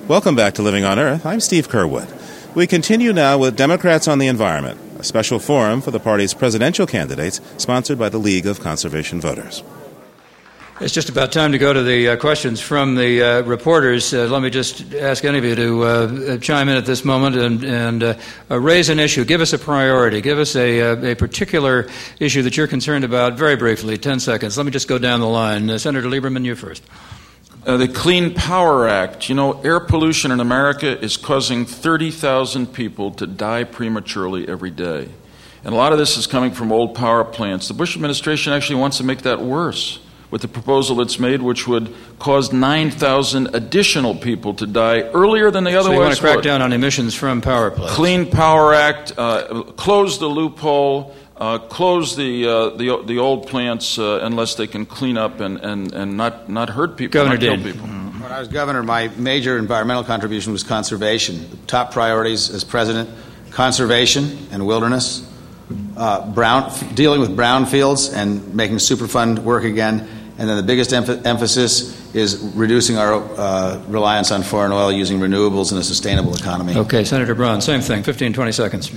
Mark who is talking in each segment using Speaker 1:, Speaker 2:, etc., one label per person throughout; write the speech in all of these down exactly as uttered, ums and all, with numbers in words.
Speaker 1: Welcome back to Living on Earth. I'm Steve Curwood. We continue now with Democrats on the Environment, a special forum for the party's presidential candidates sponsored by the League of Conservation Voters.
Speaker 2: It's just about time to go to the uh, questions from the uh, reporters. Uh, let me just ask any of you to uh, chime in at this moment and, and uh, uh, raise an issue. Give us a priority. Give us a, uh, a particular issue that you're concerned about very briefly, ten seconds. Let me just go down the line. Uh, Senator Lieberman, you first.
Speaker 3: Uh, the Clean Power Act. You know, air pollution in America is causing thirty thousand people to die prematurely every day. And a lot of this is coming from old power plants. The Bush administration actually wants to make that worse with the proposal that's made, which would cause nine thousand additional people to die earlier than they otherwise would.
Speaker 2: So you want to crack would. down on emissions from power plants.
Speaker 3: Clean Power Act, uh, close the loophole, uh, close the, uh, the the old plants uh, unless they can clean up and, and, and not, not hurt people,
Speaker 2: Governor
Speaker 3: not kill
Speaker 2: Dean.
Speaker 3: people.
Speaker 4: Mm-hmm. When I was governor, my major environmental contribution was conservation. The top priorities as president, conservation and wilderness, uh, brown, dealing with brownfields and making Superfund work again. And then the biggest emph- emphasis is reducing our uh, reliance on foreign oil using renewables in a sustainable economy.
Speaker 2: Okay, Senator Braun, same thing, fifteen, twenty seconds.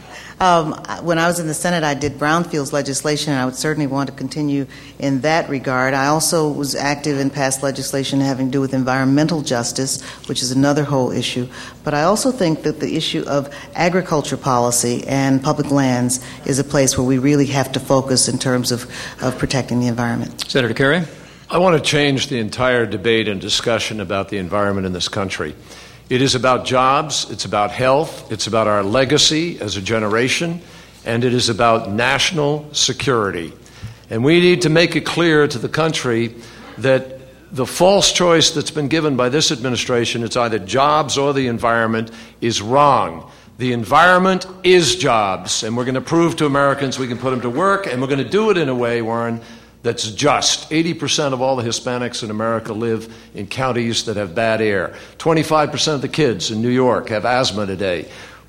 Speaker 5: Um, when I was in the Senate, I did brownfields legislation, and I would certainly want to continue in that regard. I also was active in past legislation having to do with environmental justice, which is another whole issue. But I also think that the issue of agriculture policy and public lands is a place where we really have to focus in terms of, of protecting the environment.
Speaker 2: Senator Kerry?
Speaker 6: I want to change the entire debate and discussion about the environment in this country. It is about jobs, it's about health, it's about our legacy as a generation, and it is about national security. And we need to make it clear to the country that the false choice that's been given by this administration, it's either jobs or the environment, is wrong. The environment is jobs, and we're going to prove to Americans we can put them to work, and we're going to do it in a way, Warren, that's just. eighty percent of all the Hispanics in America live in counties that have bad air. twenty-five percent of the kids in New York have asthma today.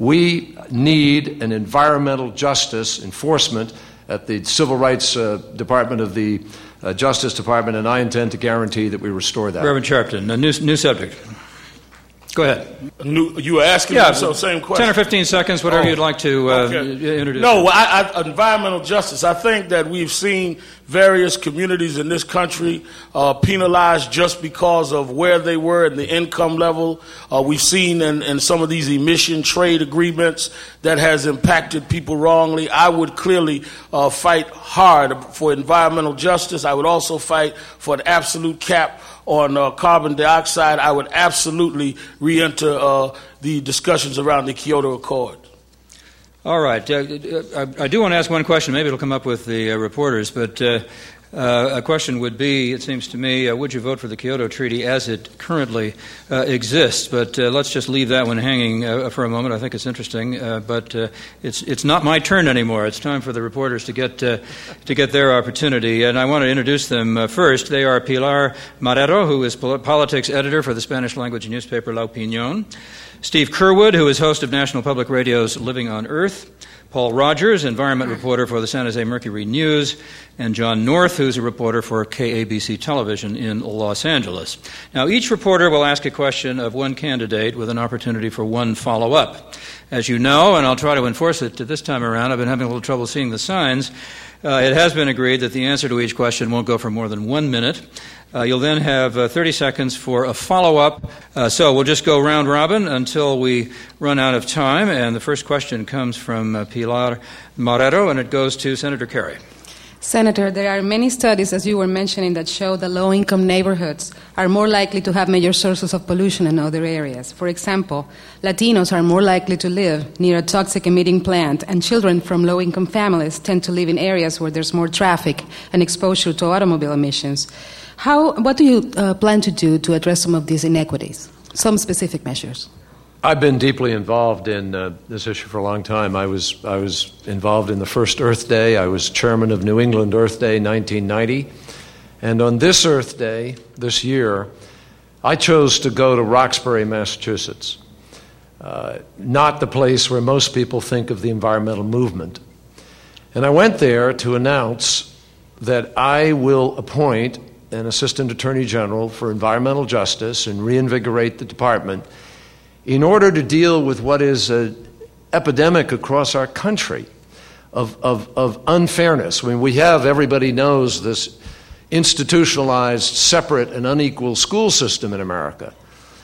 Speaker 6: We need an environmental justice enforcement at the Civil Rights uh, Department of the uh, Justice Department, and I intend to guarantee that we restore that.
Speaker 2: Reverend Sharpton, a new, new subject. Go ahead.
Speaker 7: New, you were asking
Speaker 2: yeah,
Speaker 7: me the same question.
Speaker 2: ten or fifteen seconds, whatever
Speaker 7: oh,
Speaker 2: you'd like to uh,
Speaker 7: okay.
Speaker 2: introduce.
Speaker 7: No, I, I, environmental justice. I think that we've seen various communities in this country uh, penalized just because of where they were and the income level. Uh, we've seen in, in some of these emission trade agreements that has impacted people wrongly. I would clearly uh, fight hard for environmental justice. I would also fight for an absolute cap on uh, carbon dioxide. I would absolutely re-enter uh, the discussions around the Kyoto Accord.
Speaker 2: All right. Uh, I, I do want to ask one question. Maybe it'll come up with the uh, reporters, but uh, uh, a question would be, it seems to me, uh, would you vote for the Kyoto Treaty as it currently uh, exists? But uh, let's just leave that one hanging uh, for a moment. I think it's interesting, uh, but uh, it's it's not my turn anymore. It's time for the reporters to get uh, to get their opportunity, and I want to introduce them uh, first. They are Pilar Marrero, who is politics editor for the Spanish-language newspaper La Opinión; Steve Curwood, who is host of National Public Radio's Living on Earth; Paul Rogers, environment reporter for the San Jose Mercury News; and John North, who's a reporter for K A B C Television in Los Angeles. Now, each reporter will ask a question of one candidate with an opportunity for one follow-up. As you know, and I'll try to enforce it this time around, I've been having a little trouble seeing the signs. Uh, it has been agreed that the answer to each question won't go for more than one minute. Uh, you'll then have uh, thirty seconds for a follow-up. Uh, so we'll just go round robin until we run out of time. And the first question comes from uh, Pilar Marrero, and it goes to Senator Kerry.
Speaker 8: Senator, there are many studies, as you were mentioning, that show that low-income neighborhoods are more likely to have major sources of pollution in other areas. For example, Latinos are more likely to live near a toxic-emitting plant, and children from low-income families tend to live in areas where there's more traffic and exposure to automobile emissions. How, what do you uh, plan to do to address some of these inequities? Some specific measures.
Speaker 6: I've been deeply involved in uh, this issue for a long time. I was I was involved in the first Earth Day. I was chairman of New England Earth Day nineteen ninety. And on this Earth Day, this year, I chose to go to Roxbury, Massachusetts, uh, not the place where most people think of the environmental movement. And I went there to announce that I will appoint and Assistant Attorney General for Environmental Justice and reinvigorate the department in order to deal with what is an epidemic across our country of, of, of unfairness. I mean, we have, everybody knows, this institutionalized, separate, and unequal school system in America.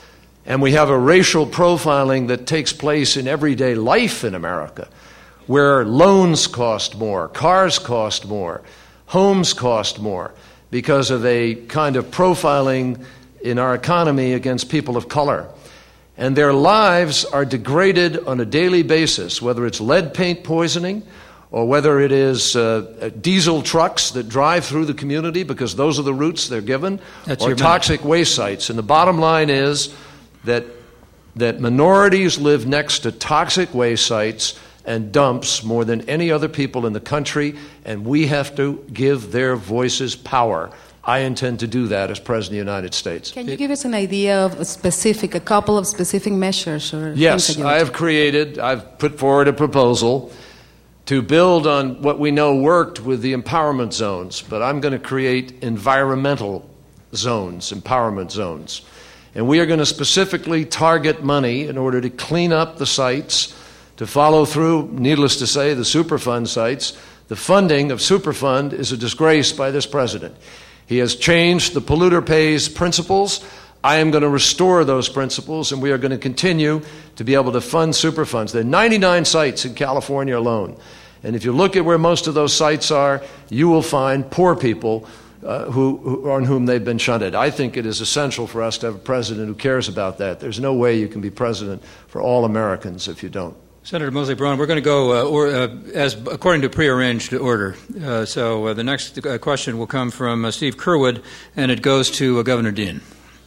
Speaker 6: And we have a racial profiling that takes place in everyday life in America, where loans cost more, cars cost more, homes cost more, because of a kind of profiling in our economy against people of color. And their lives are degraded on a daily basis, whether it's lead paint poisoning or whether it is uh, diesel trucks that drive through the community because those are the routes they're given,
Speaker 2: That's
Speaker 6: or toxic waste sites. And the bottom line is that that minorities live next to toxic waste sites and dumps more than any other people in the country, and we have to give their voices power. I intend to do that as President of the United States.
Speaker 8: Can you give us an idea of a specific, a couple of specific measures? Or
Speaker 6: yes, I have created, I've put forward a proposal to build on what we know worked with the empowerment zones, but I'm going to create environmental zones, empowerment zones. And we are going to specifically target money in order to clean up the sites, to follow through, needless to say, the Superfund sites. The funding of Superfund is a disgrace by this president. He has changed the polluter pays principles. I am going to restore those principles, and we are going to continue to be able to fund Superfunds. There are ninety-nine sites in California alone. And if you look at where most of those sites are, you will find poor people uh, who, who, on whom they've been shunted. I think it is essential for us to have a president who cares about that. There's no way you can be president for all Americans if you don't.
Speaker 2: Senator Mosley Braun, we're going to go uh, or, uh, as according to prearranged order. Uh, so uh, the next uh, question will come from uh, Steve Curwood, and it goes to uh, Governor Dean.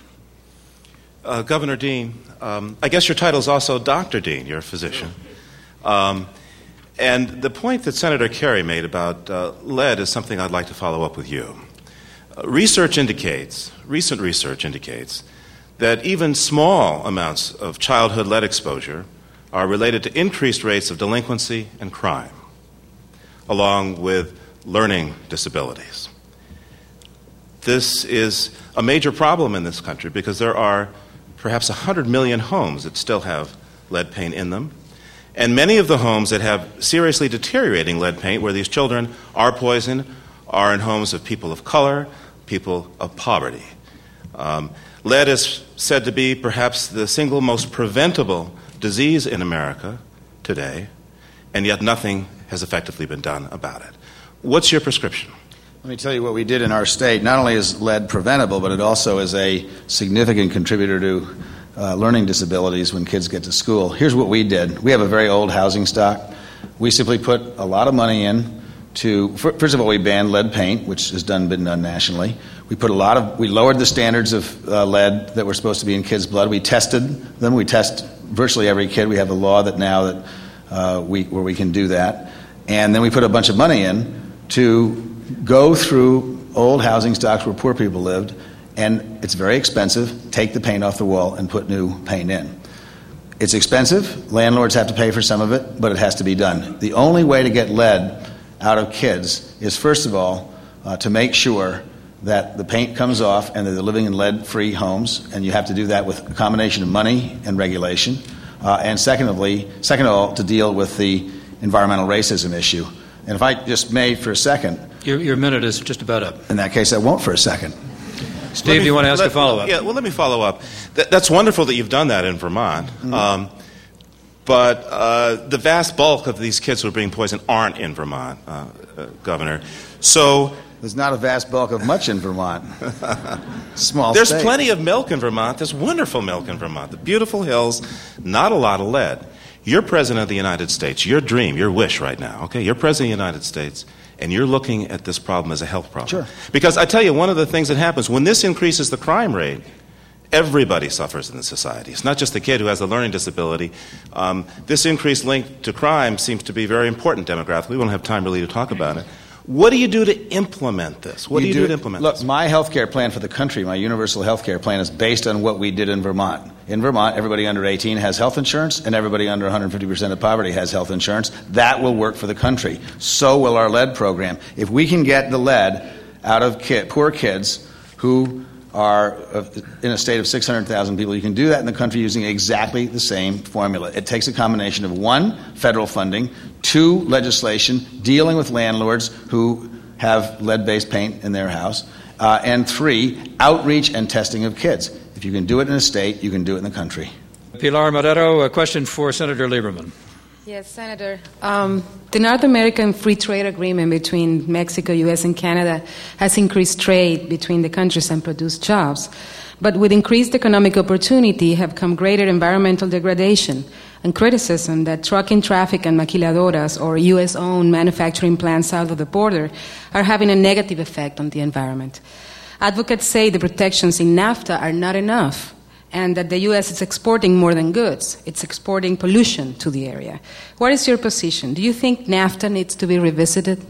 Speaker 1: Uh, Governor Dean, um, I guess your title is also Doctor Dean. You're a physician. Um, and the point that Senator Kerry made about uh, lead is something I'd like to follow up with you. Uh, research indicates, recent research indicates, that even small amounts of childhood lead exposure are related to increased rates of delinquency and crime, along with learning disabilities. This is a major problem in this country because there are perhaps one hundred million homes that still have lead paint in them, and many of the homes that have seriously deteriorating lead paint where these children are poisoned are in homes of people of color, people of poverty. Um, lead is said to be perhaps the single most preventable disease in America today, and yet nothing has effectively been done about it. What's your prescription?
Speaker 4: Let me tell you what we did in our state. Not only is lead preventable, but it also is a significant contributor to uh, learning disabilities when kids get to school. Here's what we did. We have a very old housing stock. We simply put a lot of money in to, first of all, we banned lead paint, which has done been done nationally. We put a lot of, we lowered the standards of uh, lead that were supposed to be in kids' blood. We tested them. We test virtually every kid. We have a law that now that uh, we where we can do that. And then we put a bunch of money in to go through old housing stocks where poor people lived, and it's very expensive. Take the paint off the wall and put new paint in. It's expensive. Landlords have to pay for some of it, but it has to be done. The only way to get lead out of kids is, first of all, uh, to make sure that the paint comes off and that they're living in lead-free homes, and you have to do that with a combination of money and regulation. Uh, and secondly, second of all, to deal with the environmental racism issue. And if I just may for a second...
Speaker 2: Your, your minute is just about up.
Speaker 4: In that case, I won't for a second.
Speaker 2: Steve, do you want to ask
Speaker 1: let,
Speaker 2: a follow-up?
Speaker 1: Yeah, well, let me follow up. That, that's wonderful that you've done that in Vermont. Mm-hmm. Um, but uh, the vast bulk of these kids who are being poisoned aren't in Vermont, uh, uh, Governor. So...
Speaker 4: There's not a vast bulk of much in Vermont. Small
Speaker 1: There's
Speaker 4: state.
Speaker 1: plenty of milk in Vermont. There's wonderful milk in Vermont. The beautiful hills, not a lot of lead. You're President of the United States. Your dream, your wish right now, okay? You're President of the United States, and you're looking at this problem as a health problem.
Speaker 4: Sure.
Speaker 1: Because I tell you, one of the things that happens, when this increases the crime rate, everybody suffers in the society. It's not just the kid who has a learning disability. Um, this increased link to crime seems to be very important demographically. We won't have time really to talk about it. What do you do to implement this? What do you do, do to implement
Speaker 4: look,
Speaker 1: this?
Speaker 4: Look, my health care plan for the country, my universal health care plan, is based on what we did in Vermont. In Vermont, everybody under eighteen has health insurance, and everybody under one hundred fifty percent of poverty has health insurance. That will work for the country. So will our lead program. If we can get the lead out of kid, poor kids who are in a state of six hundred thousand people. You can do that in the country using exactly the same formula. It takes a combination of one, federal funding, two, legislation dealing with landlords who have lead-based paint in their house, uh, and three, outreach and testing of kids. If you can do it in a state, you can do it in the country.
Speaker 2: Pilar Madero, a question for Senator Lieberman.
Speaker 8: Yes, Senator. Um, the North American Free Trade Agreement between Mexico, U S, and Canada has increased trade between the countries and produced jobs. But with increased economic opportunity have come greater environmental degradation and criticism that trucking traffic and maquiladoras, or U S-owned manufacturing plants south of the border, are having a negative effect on the environment. Advocates say the protections in NAFTA are not enough, and that the U S is exporting more than goods. It's exporting pollution to the area. What is your position? Do you think NAFTA needs to be revisited?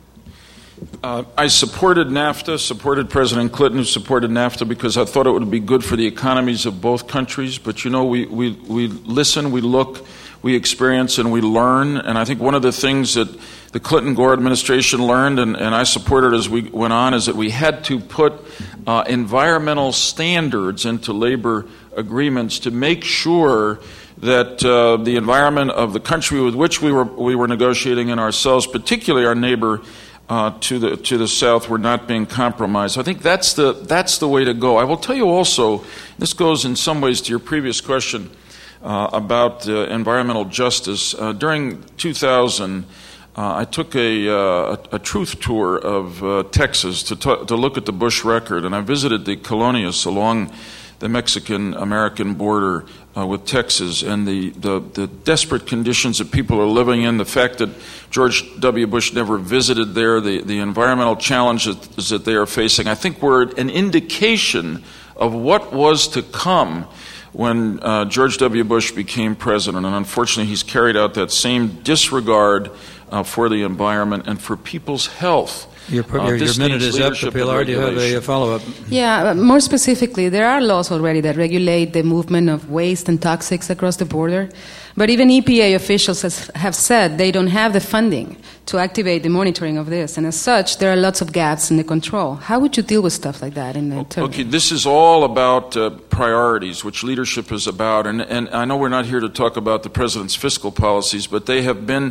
Speaker 3: Uh, I supported NAFTA, supported President Clinton, who supported NAFTA, because I thought it would be good for the economies of both countries. But, you know, we, we, we listen, we look, we experience, and we learn. And I think one of the things that the Clinton-Gore administration learned, and, and I supported as we went on, is that we had to put uh, environmental standards into labor agreements to make sure that uh, the environment of the country with which we were we were negotiating and ourselves, particularly our neighbor uh, to the to the south, were not being compromised. I think that's the that's the way to go. I will tell you also, this goes in some ways to your previous question uh, about uh, environmental justice. Uh, during two thousand, uh, I took a, uh, a, a truth tour of uh, Texas to t- to look at the Bush record, and I visited the colonias along the Mexican-American border uh, with Texas, and the, the, the desperate conditions that people are living in, the fact that George W. Bush never visited there, the, the environmental challenges that they are facing, I think were an indication of what was to come when uh, George W. Bush became president. And unfortunately, he's carried out that same disregard uh, for the environment and for people's health.
Speaker 2: Your, your, your minute is up, Pilar. Do you have a follow-up?
Speaker 8: Yeah, more specifically, there are laws already that regulate the movement of waste and toxics across the border. But even E P A officials has, have said they don't have the funding to activate the monitoring of this. And as such, there are lots of gaps in the control. How would you deal with stuff like that in the term?
Speaker 3: Okay, this is all about uh, priorities, which leadership is about. And, and I know we're not here to talk about the president's fiscal policies, but they have been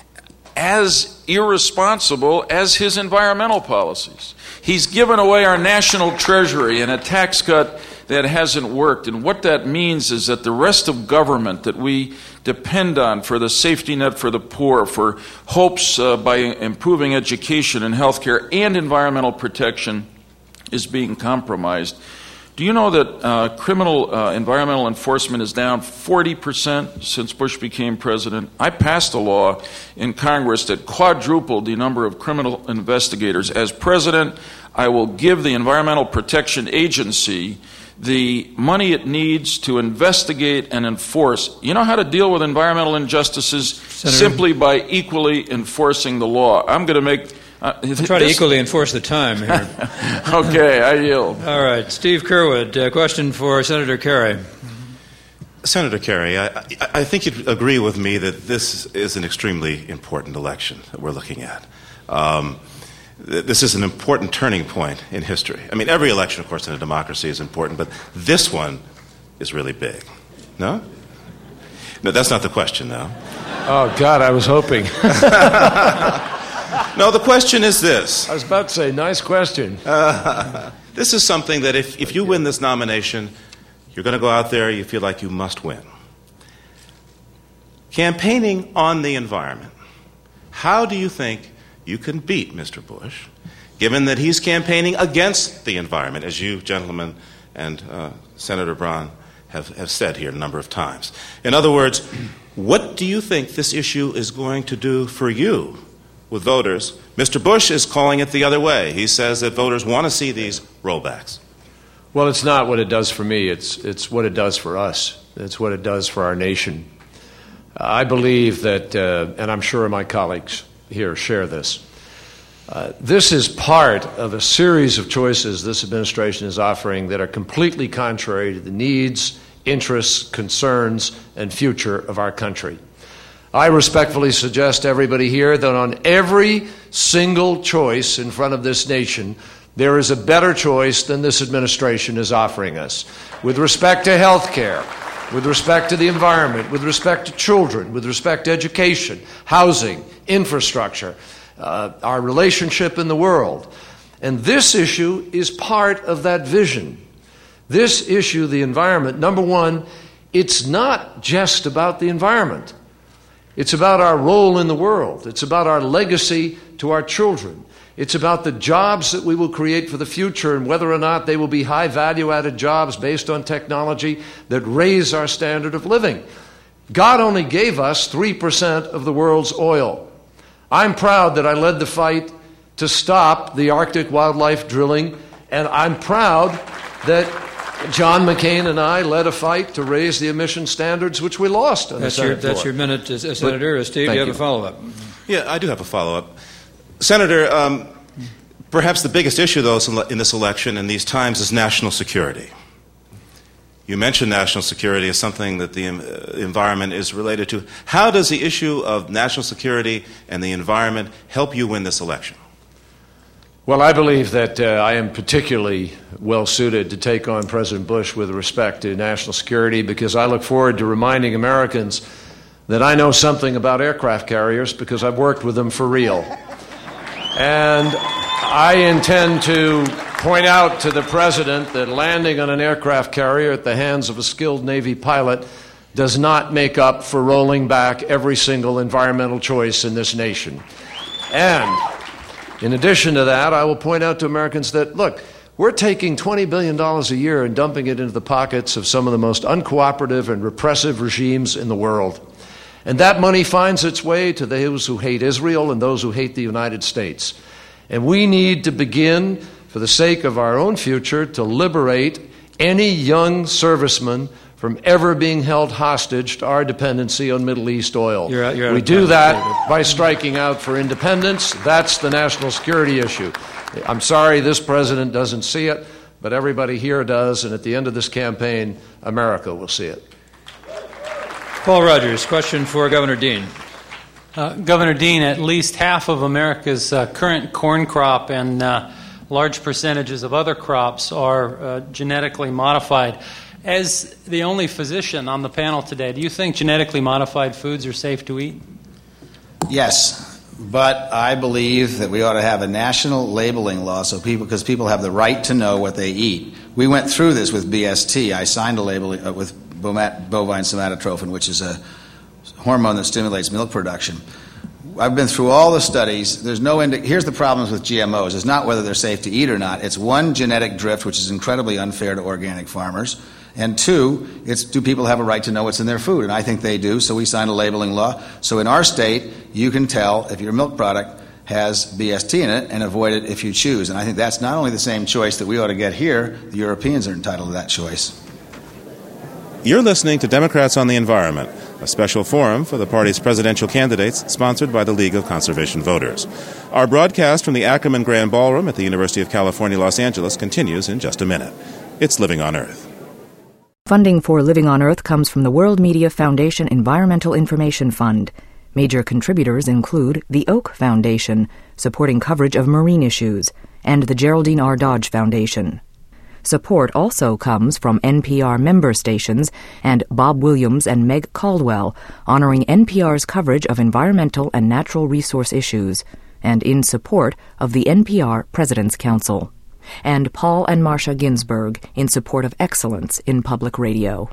Speaker 3: as irresponsible as his environmental policies. He's given away our national treasury in a tax cut that hasn't worked. And what that means is that the rest of government that we depend on for the safety net for the poor, for hopes uh, by improving education and health care and environmental protection, is being compromised. Do you know that uh, criminal uh, environmental enforcement is down forty percent since Bush became president? I passed a law in Congress that quadrupled the number of criminal investigators. As president, I will give the Environmental Protection Agency the money it needs to investigate and enforce. You know how to deal with environmental injustices? Senator? Simply by equally enforcing the law. I'm going to make... Uh,
Speaker 2: Try to equally enforce the time here.
Speaker 3: Okay, I yield.
Speaker 2: All right. Steve Curwood, a question for Senator Kerry.
Speaker 1: Senator Kerry, I, I think you'd agree with me that this is an extremely important election that we're looking at. Um, this is an important turning point in history. I mean, every election, of course, in a democracy is important, but this one is really big. No? No, that's not the question, though.
Speaker 6: Oh, God, I was hoping.
Speaker 1: No, the question is this.
Speaker 6: I was about to say, nice question.
Speaker 1: Uh, this is something that if, if you win this nomination, you're going to go out there, you feel like you must win. Campaigning on the environment. How do you think you can beat Mister Bush, given that he's campaigning against the environment, as you gentlemen and uh, Senator Braun have, have said here a number of times? In other words, what do you think this issue is going to do for you with voters? Mister Bush is calling it the other way. He says that voters want to see these rollbacks.
Speaker 6: Well, it's not what it does for me. It's, it's what it does for us. It's what it does for our nation. I believe that, uh, and I'm sure my colleagues here share this, uh, this is part of a series of choices this administration is offering that are completely contrary to the needs, interests, concerns, and future of our country. I respectfully suggest to everybody here that on every single choice in front of this nation, there is a better choice than this administration is offering us. With respect to health care, with respect to the environment, with respect to children, with respect to education, housing, infrastructure, uh, our relationship in the world. And this issue is part of that vision. This issue, the environment, number one, it's not just about the environment. It's about our role in the world. It's about our legacy to our children. It's about the jobs that we will create for the future and whether or not they will be high value-added jobs based on technology that raise our standard of living. God only gave us three percent of the world's oil. I'm proud that I led the fight to stop the Arctic wildlife drilling, and I'm proud that John McCain and I led a fight to raise the emission standards, which we lost on
Speaker 2: that's
Speaker 6: the Senate
Speaker 2: your, That's
Speaker 6: floor.
Speaker 2: your minute, uh, Senator.
Speaker 6: But,
Speaker 2: Steve, do you have
Speaker 6: you.
Speaker 2: a follow-up?
Speaker 1: Yeah, I do have a follow-up. Senator, um, perhaps the biggest issue, though, in this election and these times is national security. You mentioned national security as something that the uh, environment is related to. How does the issue of national security and the environment help you win this election?
Speaker 6: Well, I believe that uh, I am particularly well-suited to take on President Bush with respect to national security because I look forward to reminding Americans that I know something about aircraft carriers because I've worked with them for real. And I intend to point out to the President that landing on an aircraft carrier at the hands of a skilled Navy pilot does not make up for rolling back every single environmental choice in this nation. And in addition to that, I will point out to Americans that, look, we're taking twenty billion dollars a year and dumping it into the pockets of some of the most uncooperative and repressive regimes in the world. And that money finds its way to those who hate Israel and those who hate the United States. And we need to begin, for the sake of our own future, to liberate any young serviceman from ever being held hostage to our dependency on Middle East oil.
Speaker 2: You're out, you're out
Speaker 6: we
Speaker 2: of
Speaker 6: do
Speaker 2: time,
Speaker 6: that
Speaker 2: David.
Speaker 6: by striking out for independence. That's the national security issue. I'm sorry this president doesn't see it, but everybody here does, and at the end of this campaign, America will see it.
Speaker 2: Paul Rogers, question for Governor Dean.
Speaker 9: Uh, Governor Dean, at least half of America's uh, current corn crop and uh, large percentages of other crops are uh, genetically modified. As the only physician on the panel today, do you think genetically modified foods are safe to eat?
Speaker 4: Yes, but I believe that we ought to have a national labeling law so people, because people have the right to know what they eat. We went through this with B S T. I signed a label uh, with bovine somatotrophin, which is a hormone that stimulates milk production. I've been through all the studies. There's no indi- Here's the problems with G M Os. It's not whether they're safe to eat or not. It's one, genetic drift, which is incredibly unfair to organic farmers. And two, it's do people have a right to know what's in their food? And I think they do, so we signed a labeling law. So in our state, you can tell if your milk product has B S T in it and avoid it if you choose. And I think that's not only the same choice that we ought to get here, the Europeans are entitled to that choice.
Speaker 1: You're listening to Democrats on the Environment, a special forum for the party's presidential candidates sponsored by the League of Conservation Voters. Our broadcast from the Ackerman Grand Ballroom at the University of California, Los Angeles continues in just a minute. It's Living on Earth.
Speaker 10: Funding for Living on Earth comes from the World Media Foundation Environmental Information Fund. Major contributors include the Oak Foundation, supporting coverage of marine issues, and the Geraldine R. Dodge Foundation. Support also comes from N P R member stations and Bob Williams and Meg Caldwell, honoring N P R's coverage of environmental and natural resource issues, and in support of the N P R President's Council. And Paul and Marcia Ginsburg in support of excellence in public radio.